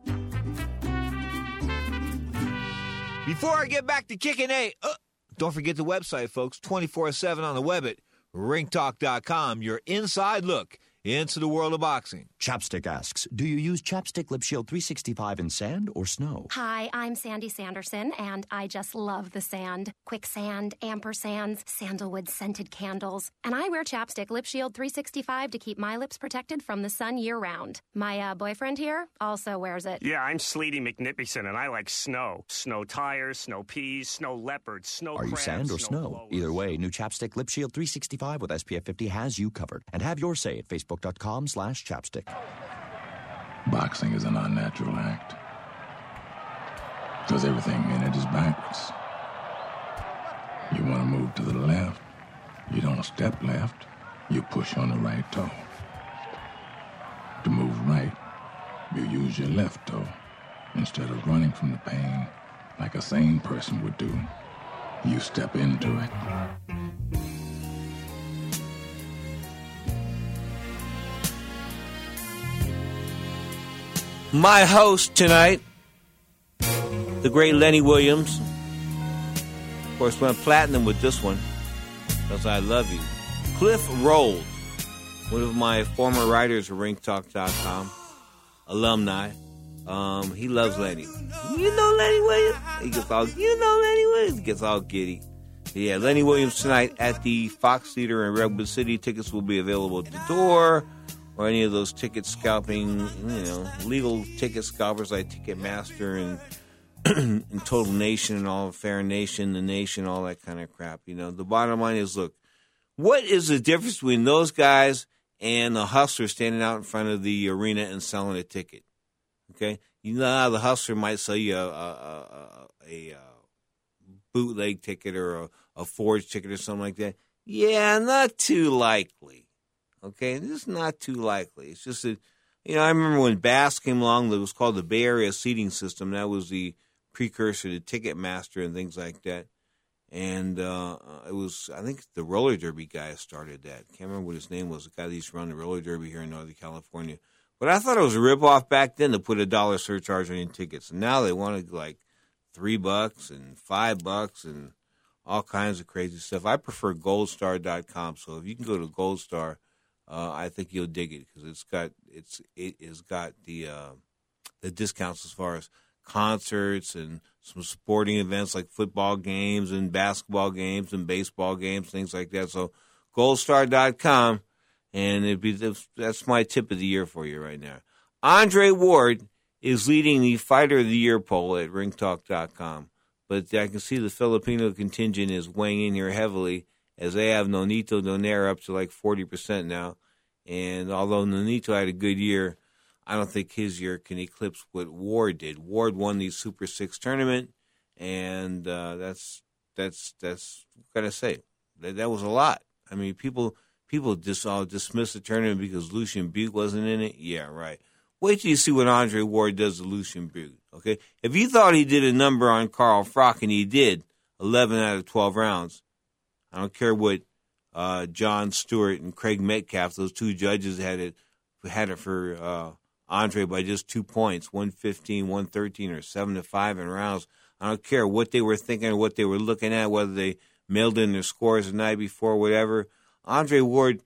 Before I get back to kicking A, uh, don't forget the website, folks, twenty-four seven on the web at ring talk dot com. Your inside look into the world of boxing. Chapstick asks, do you use Chapstick Lip Shield three sixty-five in sand or snow? Hi, I'm Sandy Sanderson, and I just love the sand. Quicksand, ampersands, sandalwood scented candles. And I wear Chapstick Lip Shield three sixty-five to keep my lips protected from the sun year-round. My uh, boyfriend here also wears it. Yeah, I'm Sleety McNippyson, and I like snow. Snow tires, snow peas, snow leopards, snow Are you crabs, sand or snow snow? blowers. Either way, new Chapstick Lip Shield three sixty-five with S P F fifty has you covered. And have your say at facebook.com slash chapstick. Boxing is an unnatural act, because everything in it is backwards. You want to move to the left, you don't step left, you push on the right toe. To move right, you use your left toe. Instead of running from the pain like a sane person would do, you step into it. My host tonight, the great Lenny Williams. course, went platinum with this one, because I love you. Cliff Rolls, one of my former writers at ring talk dot com, alumni. Um, he loves Lenny. You know Lenny Williams? He gets all, you know Lenny Williams? He gets all giddy. Yeah, Lenny Williams tonight at the Fox Theater in Redwood City. Tickets will be available at the door, or any of those ticket scalping, you know, legal ticket scalpers like Ticketmaster and, and Total Nation and all, Fair Nation, The Nation, all that kind of crap. You know, the bottom line is, look, what is the difference between those guys and a hustler standing out in front of the arena and selling a ticket? Okay, you know how the hustler might sell you a, a, a, a, a bootleg ticket or a, a forged ticket or something like that. Yeah, not too likely. Okay, this is not too likely. It's just that, you know, I remember when Bass came along, that was called the Bay Area Seating System. That was the precursor to Ticketmaster and things like that. And uh, it was, I think the roller derby guy started that. Can't remember what his name was. The guy that used to run the roller derby here in Northern California. But I thought it was a ripoff back then to put a dollar surcharge on your tickets. And now they want like three bucks and five bucks and all kinds of crazy stuff. I prefer gold star dot com. So if you can go to Goldstar, uh, I think you'll dig it because it's got it's it has got the uh, the discounts as far as concerts and some sporting events like football games and basketball games and baseball games, things like that. So gold star dot com. And it'd be the, that's my tip of the year for you right now. Andre Ward is leading the Fighter of the Year poll at ring talk dot com. But I can see the Filipino contingent is weighing in here heavily as they have Nonito Donaire up to like forty percent now. And although Nonito had a good year, I don't think his year can eclipse what Ward did. Ward won the Super Six tournament, and uh, that's, that's, that's, what can I say? That, that was a lot. I mean, people... People just all dismiss the tournament because Lucian Butte wasn't in it. Yeah, right. Wait till you see what Andre Ward does to Lucian Butte, okay? If you thought he did a number on Carl Froch, and he did, eleven out of twelve rounds, I don't care what uh, John Stewart and Craig Metcalf, those two judges, had it had it for uh, Andre by just two points, one fifteen, one thirteen, or seven to five in rounds. I don't care what they were thinking or what they were looking at, whether they mailed in their scores the night before, whatever. Andre Ward,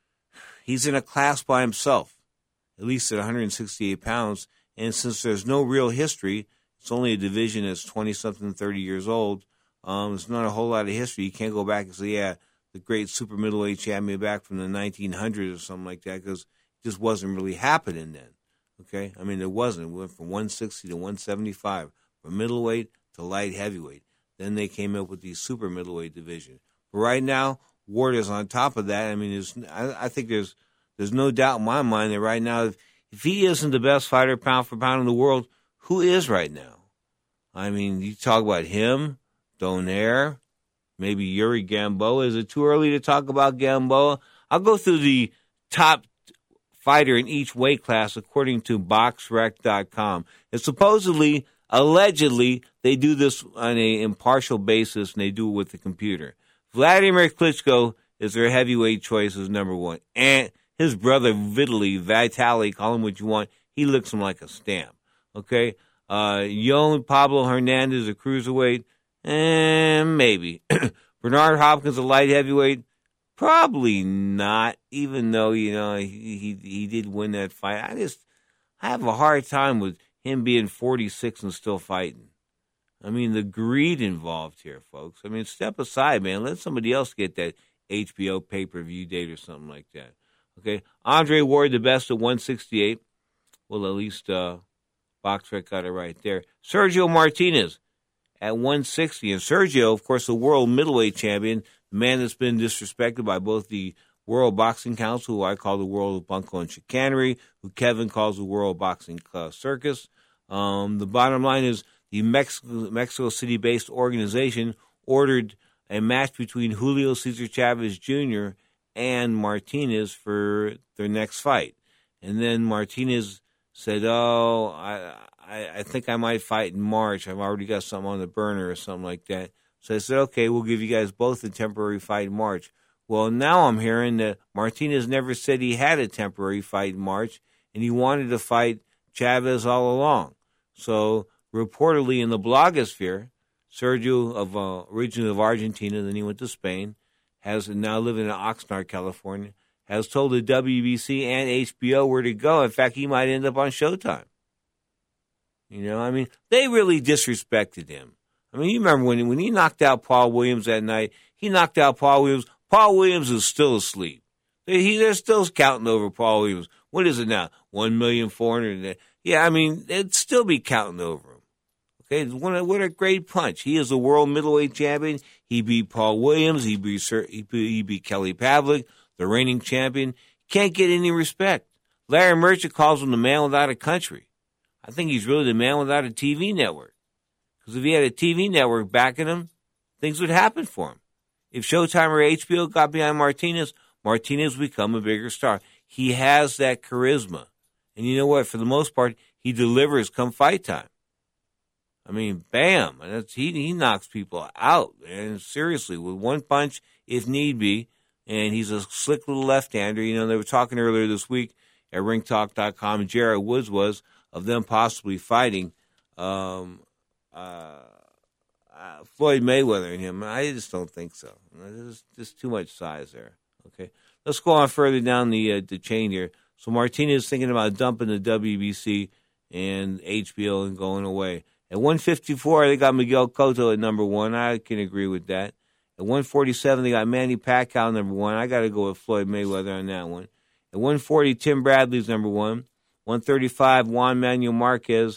he's in a class by himself, at least at one hundred sixty-eight pounds. And since there's no real history, it's only a division that's twenty-something, thirty years old. Um, there's not a whole lot of history. You can't go back and say, yeah, the great super middleweight champion back from the nineteen hundreds or something like that, because it just wasn't really happening then. Okay? I mean, it wasn't. It went from one sixty to one seventy-five, from middleweight to light heavyweight. Then they came up with the super middleweight division. But right now, Ward is on top of that. I mean, there's, I, I think there's there's no doubt in my mind that right now, if, if he isn't the best fighter pound for pound in the world, who is right now? I mean, you talk about him, Donaire, maybe Yuri Gamboa. Is it too early to talk about Gamboa? I'll go through the top fighter in each weight class according to box rec dot com. And supposedly, allegedly, they do this on an impartial basis, and they do it with the computer. Vladimir Klitschko is their heavyweight choice as number one. And his brother Vitaly, Vitali, call him what you want, he looks him like a stamp. Okay? Uh, Yon Pablo Hernandez, a cruiserweight, eh, maybe. Bernard Hopkins, a light heavyweight, probably not, even though, you know, he, he, he did win that fight. I just I have a hard time with him being forty-six and still fighting. I mean, the greed involved here, folks. I mean, step aside, man. Let somebody else get that H B O pay-per-view date or something like that. Okay? Andre Ward, the best at one sixty-eight. Well, at least uh, BoxRec got it right there. Sergio Martinez at one sixty. And Sergio, of course, the world middleweight champion, the man that's been disrespected by both the World Boxing Council, who I call the world of bunco and chicanery, who Kevin calls the World Boxing uh, Circus. Um, the bottom line is, the Mexico, Mexico City-based organization ordered a match between Julio Cesar Chavez Junior and Martinez for their next fight. And then Martinez said, oh, I, I, I think I might fight in March. I've already got something on the burner or something like that. So I said, okay, we'll give you guys both a temporary fight in March. Well, now I'm hearing that Martinez never said he had a temporary fight in March, and he wanted to fight Chavez all along. So reportedly in the blogosphere, Sergio, of uh, originally of Argentina, then he went to Spain, has now living in Oxnard, California, has told the W B C and H B O where to go. In fact, he might end up on Showtime. You know, I mean, they really disrespected him. I mean, you remember when, when he knocked out Paul Williams that night, he knocked out Paul Williams. Paul Williams is still asleep. They, he, they're still counting over Paul Williams. What is it now? one million four hundred thousand. Yeah, I mean, they'd still be counting over him. Okay, what a, what a great punch. He is a world middleweight champion. He beat Paul Williams. He beat, he beat, he beat Kelly Pavlik, the reigning champion. Can't get any respect. Larry Merchant calls him the man without a country. I think he's really the man without a T V network. Because if he had a T V network backing him, things would happen for him. If Showtime or H B O got behind Martinez, Martinez would become a bigger star. He has that charisma. And you know what? For the most part, he delivers come fight time. I mean, bam. That's, he, he knocks people out. And seriously, with one punch, if need be. And he's a slick little left-hander. You know, they were talking earlier this week at ring talk dot com, Jared Woods was, of them possibly fighting um, uh, uh, Floyd Mayweather and him. I just don't think so. There's just too much size there. Okay, let's go on further down the uh, the chain here. So Martinez is thinking about dumping the W B C and H B O and going away. At one fifty-four, they got Miguel Cotto at number one. I can agree with that. At one forty-seven, they got Manny Pacquiao number one. I got to go with Floyd Mayweather on that one. At one forty, Tim Bradley's number one. one thirty-five, Juan Manuel Marquez.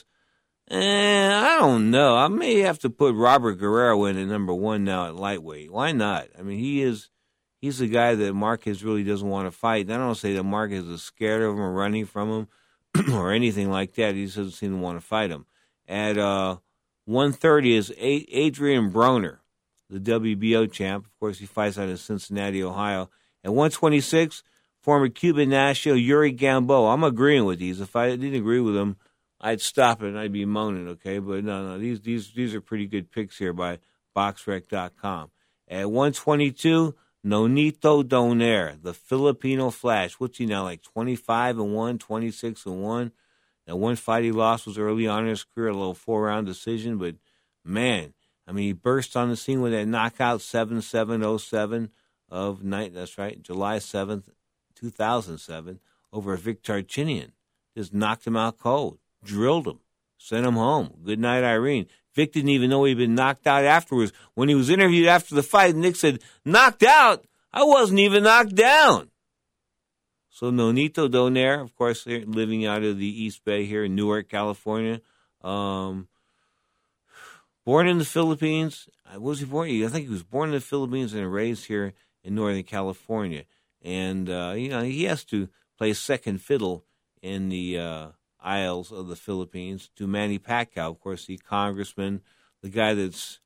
Eh, I don't know. I may have to put Robert Guerrero in at number one now at lightweight. Why not? I mean, he is he's the guy that Marquez really doesn't want to fight. And I don't say that Marquez is scared of him or running from him or anything like that. He just doesn't seem to want to fight him. At uh, one thirty is Adrian Broner, the W B O champ. Of course, he fights out of Cincinnati, Ohio. At one twenty-six, former Cuban national Yuri Gamboa. I'm agreeing with these. If I didn't agree with them, I'd stop it and I'd be moaning, okay? But no, no, these these these are pretty good picks here by box rec dot com. At one twenty-two, Nonito Donaire, the Filipino Flash. What's he now, like twenty-five and one, twenty-six and one? Now, one fight he lost was early on in his career, a little four-round decision. But, man, I mean, he burst on the scene with that knockout seven seven oh seven of night. That's right, July seventh, two thousand seven, over Victor Chinian. Just knocked him out cold, drilled him, sent him home. Good night, Irene. Vic didn't even know he'd been knocked out afterwards. When he was interviewed after the fight, Nick said, knocked out? I wasn't even knocked down. So Nonito Donaire, of course, living out of the East Bay here in Newark, California. Um, born in the Philippines. Was he born? I think he was born in the Philippines and raised here in Northern California. And, uh, you know, he has to play second fiddle in the uh, Isles of the Philippines to Manny Pacquiao, of course, the congressman, the guy that's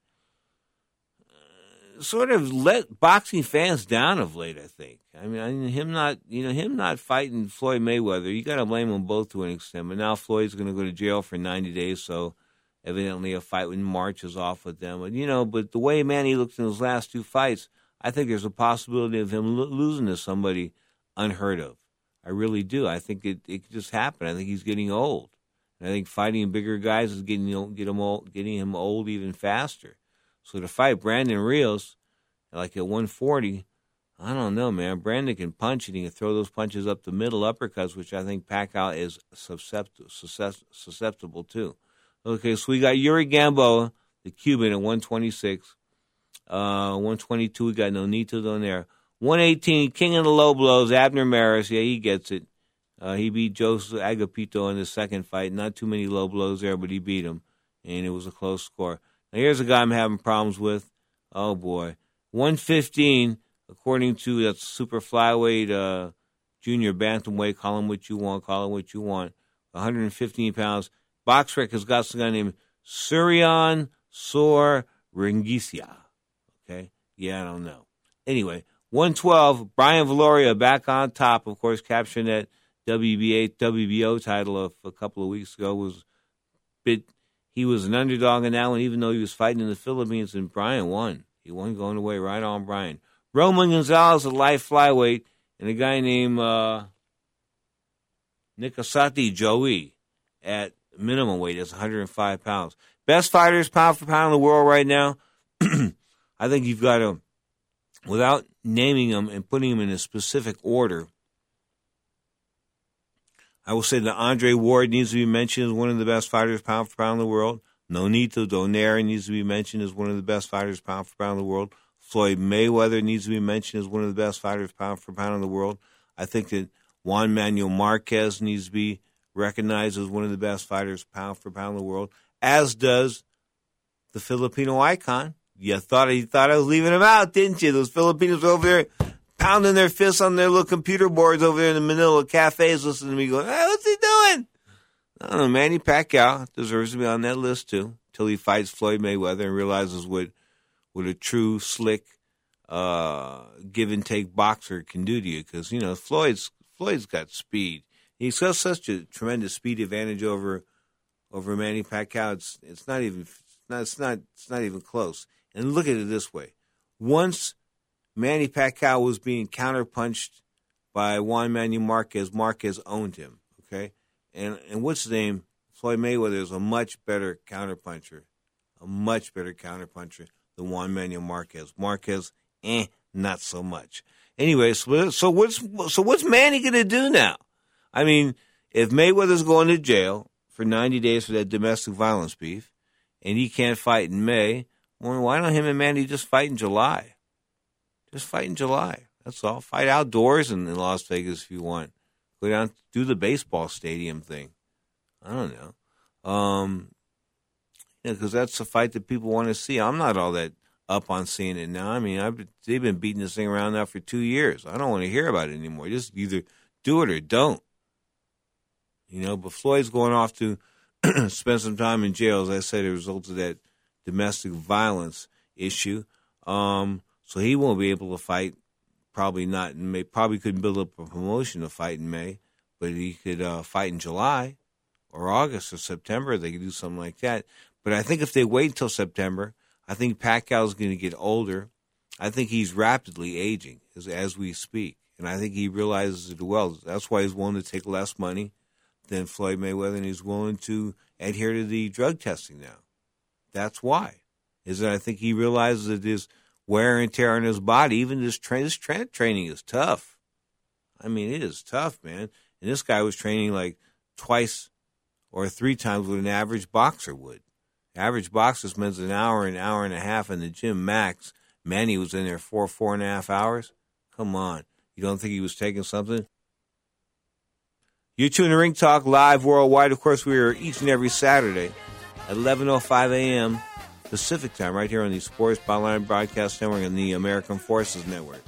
uh, sort of let boxing fans down of late, I think. I mean, I mean, him not, you know, him not fighting Floyd Mayweather, you got to blame them both to an extent. But now Floyd's going to go to jail for ninety days, so evidently a fight in March is off with them. But, you know, but the way Manny looked in his last two fights, I think there's a possibility of him lo- losing to somebody unheard of. I really do. I think it, it could just happen. I think he's getting old. And I think fighting bigger guys is getting, you know, get him old, getting him old even faster. So to fight Brandon Rios, like at one forty, I don't know, man. Brandon can punch and he can throw those punches up the middle uppercuts, which I think Pacquiao is susceptible, susceptible to. Okay, so we got Yuri Gamboa, the Cuban, at one twenty-six. Uh, one twenty-two, we got Nonito Donaire. one eighteen, king of the low blows, Abner Maris. Yeah, he gets it. Uh, he beat Joseph Agapito in the second fight. Not too many low blows there, but he beat him, and it was a close score. Now, here's a guy I'm having problems with. Oh, boy. one fifteen, according to that super flyweight uh, junior bantamweight, call him what you want, call him what you want, one hundred fifteen pounds. BoxRec has got some guy named Surion Sor Ringisia. Okay? Yeah, I don't know. Anyway, one twelve, Brian Valoria back on top, of course, capturing that W B A, W B O title of a couple of weeks ago. Was bit, he was an underdog in that one, even though he was fighting in the Philippines, and Brian won. He won going away right on Brian. Roman Gonzalez, a light flyweight, and a guy named uh, Nikosati Joey at minimum weight is one hundred five pounds. Best fighters pound for pound in the world right now, I think you've got to, without naming them and putting them in a specific order, I will say that Andre Ward needs to be mentioned as one of the best fighters pound for pound in the world. Nonito Donaire needs to be mentioned as one of the best fighters pound for pound in the world. Floyd Mayweather needs to be mentioned as one of the best fighters pound for pound in the world. I think that Juan Manuel Marquez needs to be recognized as one of the best fighters pound for pound in the world, as does the Filipino icon. You thought you thought I was leaving him out, didn't you? Those Filipinos over there pounding their fists on their little computer boards over there in the Manila cafes, listening to me going, hey, what's he doing? I don't know. Manny Pacquiao deserves to be on that list too, until he fights Floyd Mayweather and realizes what what a true, slick, uh, give and take boxer can do to you. Because you know Floyd's Floyd's got speed. He's got such a tremendous speed advantage over over Manny Pacquiao. It's it's not even it's not it's not, it's not even close. And look at it this way: once Manny Pacquiao was being counterpunched by Juan Manuel Marquez, Marquez owned him. Okay, and and what's his name? Floyd Mayweather is a much better counterpuncher, a much better counterpuncher than Juan Manuel Marquez. Marquez, eh, not so much. Anyway, so, so what's so what's Manny going to do now? I mean, if Mayweather's going to jail for ninety days for that domestic violence beef, and he can't fight in May, well, why don't him and Manny just fight in July? Just fight in July. That's all. Fight outdoors in, in Las Vegas if you want. Go down, do the baseball stadium thing. I don't know. Um, yeah, because that's the fight that people want to see. I'm not all that up on seeing it now. I mean, I've been, they've been beating this thing around now for two years. I don't want to hear about it anymore. Just either do it or don't. You know, but Floyd's going off to spend some time in jail, as I said, as a result of that domestic violence issue. Um, so he won't be able to fight. Probably not in May. Probably couldn't build up a promotion to fight in May, but he could uh, fight in July or August or September. They could do something like that. But I think if they wait until September, I think Pacquiao's going to get older. I think he's rapidly aging as, as we speak, and I think he realizes it well. That's why he's willing to take less money than Floyd Mayweather, and he's willing to adhere to the drug testing now. That's why. Is that I think he realizes that his wear and tear on his body, even this, tra- this tra- training is tough. I mean, it is tough, man. And this guy was training like twice or three times what an average boxer would. Average boxer spends an hour, an hour and a half in the gym max. Manny was in there four, four and a half hours. Come on. You don't think he was taking something? You're tuning to Ring Talk live worldwide. Of course, we are each and every Saturday at eleven oh five a.m. Pacific time, right here on the Sports Byline Broadcast Network and the American Forces Network.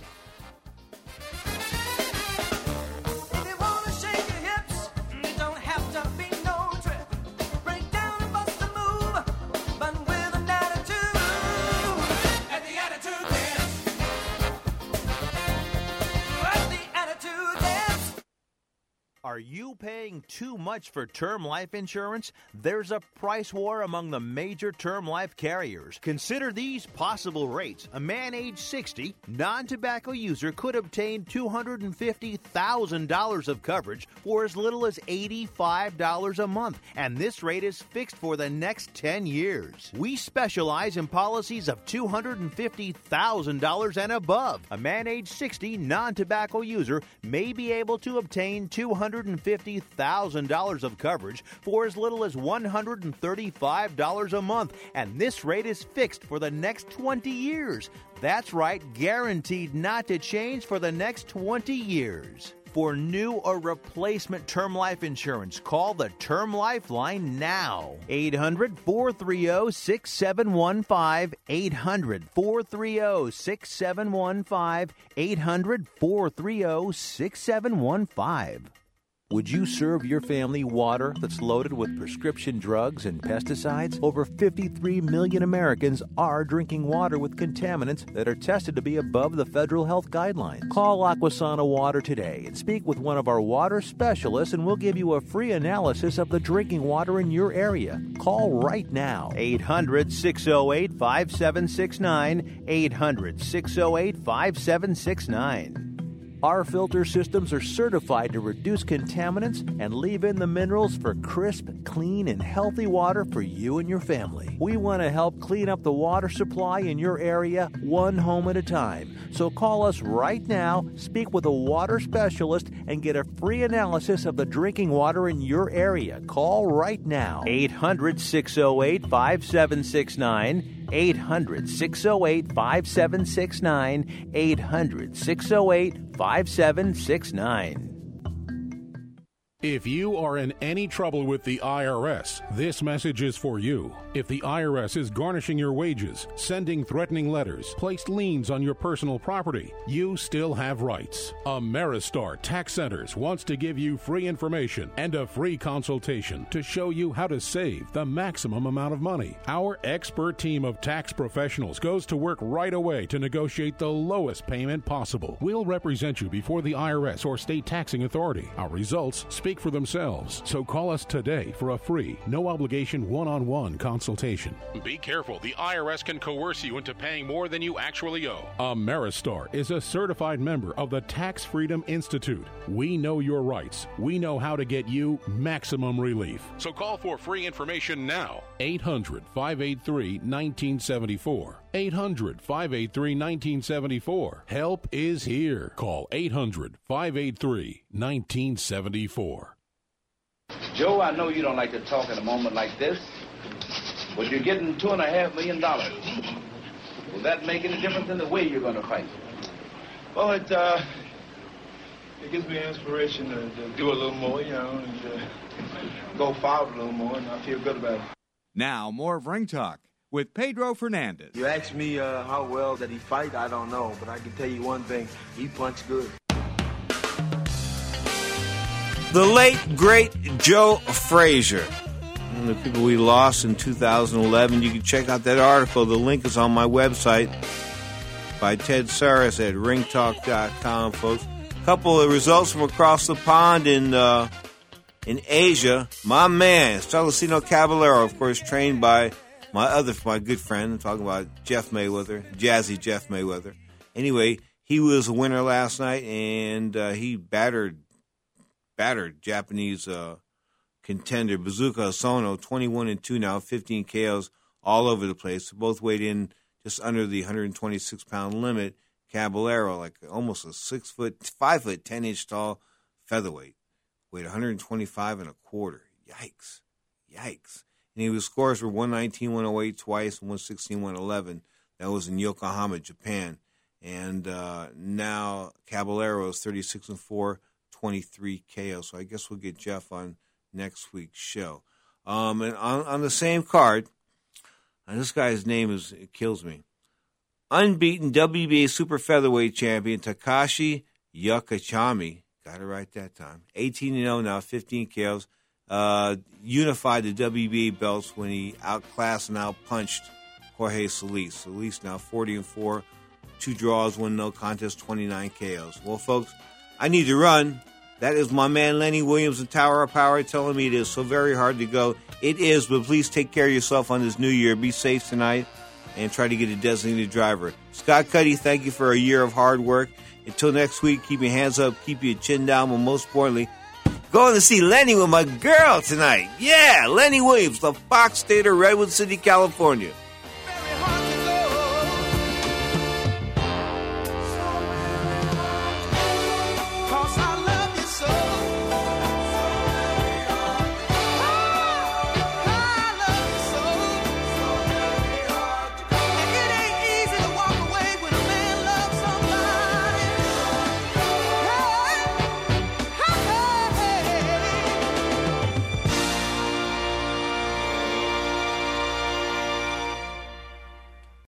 Are you paying too much for term life insurance? There's a price war among the major term life carriers. Consider these possible rates. A man age sixty, non-tobacco user could obtain two hundred fifty thousand dollars of coverage for as little as eighty-five dollars a month, and this rate is fixed for the next ten years. We specialize in policies of two hundred fifty thousand dollars and above. A man age sixty, non-tobacco user may be able to obtain two hundred fifty thousand dollars of coverage for as little as one hundred thirty-five dollars a month, and this rate is fixed for the next twenty years. That's right, guaranteed not to change for the next twenty years. For new or replacement term life insurance, call the Term Lifeline now. eight hundred, four three zero, six seven one five. eight hundred, four three zero, six seven one five. eight hundred, four three zero, six seven one five. Would you serve your family water that's loaded with prescription drugs and pesticides? Over fifty-three million Americans are drinking water with contaminants that are tested to be above the federal health guidelines. Call Aquasana Water today and speak with one of our water specialists, and we'll give you a free analysis of the drinking water in your area. Call right now. eight hundred, six oh eight, five seven six nine. eight hundred, six oh eight, five seven six nine. Our filter systems are certified to reduce contaminants and leave in the minerals for crisp, clean, and healthy water for you and your family. We want to help clean up the water supply in your area one home at a time. So call us right now, speak with a water specialist, and get a free analysis of the drinking water in your area. Call right now. eight hundred, six oh eight, five seven six nine. eight hundred, six oh eight, five seven six nine. eight hundred, six oh eight, five seven six nine. If you are in any trouble with the I R S, this message is for you. If the I R S is garnishing your wages, sending threatening letters, placed liens on your personal property, you still have rights. Ameristar Tax Centers wants to give you free information and a free consultation to show you how to save the maximum amount of money. Our expert team of tax professionals goes to work right away to negotiate the lowest payment possible. We'll represent you before the I R S or state taxing authority. Our results speak for themselves. So call us today for a free, no obligation one-on-one consultation. Be careful. The I R S can coerce you into paying more than you actually owe. Ameristar is a certified member of the Tax Freedom Institute. We know your rights. We know how to get you maximum relief. So call for free information now. eight hundred, five eight three, one nine seven four. eight hundred, five eight three, one nine seven four. Help is here. Call eight hundred, five eight three, one nine seven four. Joe, I know you don't like to talk in a moment like this, but you're getting two and a half million dollars. Will that make any difference in the way you're going to fight? Well, it uh, it gives me inspiration to, to do a little more, you know, and uh, go forward a little more, and I feel good about it. Now, more of Ring Talk with Pedro Fernandez. You ask me uh, how well that he fight, I don't know, but I can tell you one thing, he punched good. The late, great Joe Frazier. One of the people we lost in two thousand eleven. You can check out that article. The link is on my website by Ted Saris at ring talk dot com, folks. A couple of results from across the pond in uh, in Asia. My man, Celestino Caballero, of course, trained by my other, my good friend. I'm talking about Jeff Mayweather, Jazzy Jeff Mayweather. Anyway, he was a winner last night, and uh, he battered battered Japanese uh, contender Bazooka Sono, twenty-one and two now, fifteen K Os all over the place. Both weighed in just under the one hundred twenty-six pound limit. Caballero, like almost a six foot, five foot, ten inch tall featherweight, weighed one hundred twenty-five and a quarter. Yikes, yikes! And he was scores were one nineteen, one oh eight twice, and one sixteen, one eleven. That was in Yokohama, Japan. And uh, now Caballero is thirty-six and four. twenty-three K O, so I guess we'll get Jeff on next week's show. Um, and on, on the same card, and this guy's name is it kills me. Unbeaten W B A super featherweight champion Takashi Yakachami, got it right that time. eighteen and oh now, fifteen K Os. Uh, unified the W B A belts when he outclassed and outpunched Jorge Solis. Solis now forty and four, two draws, one no contest, twenty-nine K Os. Well, folks, I need to run. That is my man Lenny Williams in Tower of Power telling me it is so very hard to go. It is, but please take care of yourself on this new year. Be safe tonight and try to get a designated driver. Scott Cuddy, thank you for a year of hard work. Until next week, keep your hands up, keep your chin down, but most importantly, going to see Lenny with my girl tonight. Yeah, Lenny Williams, the Fox Theater, Redwood City, California.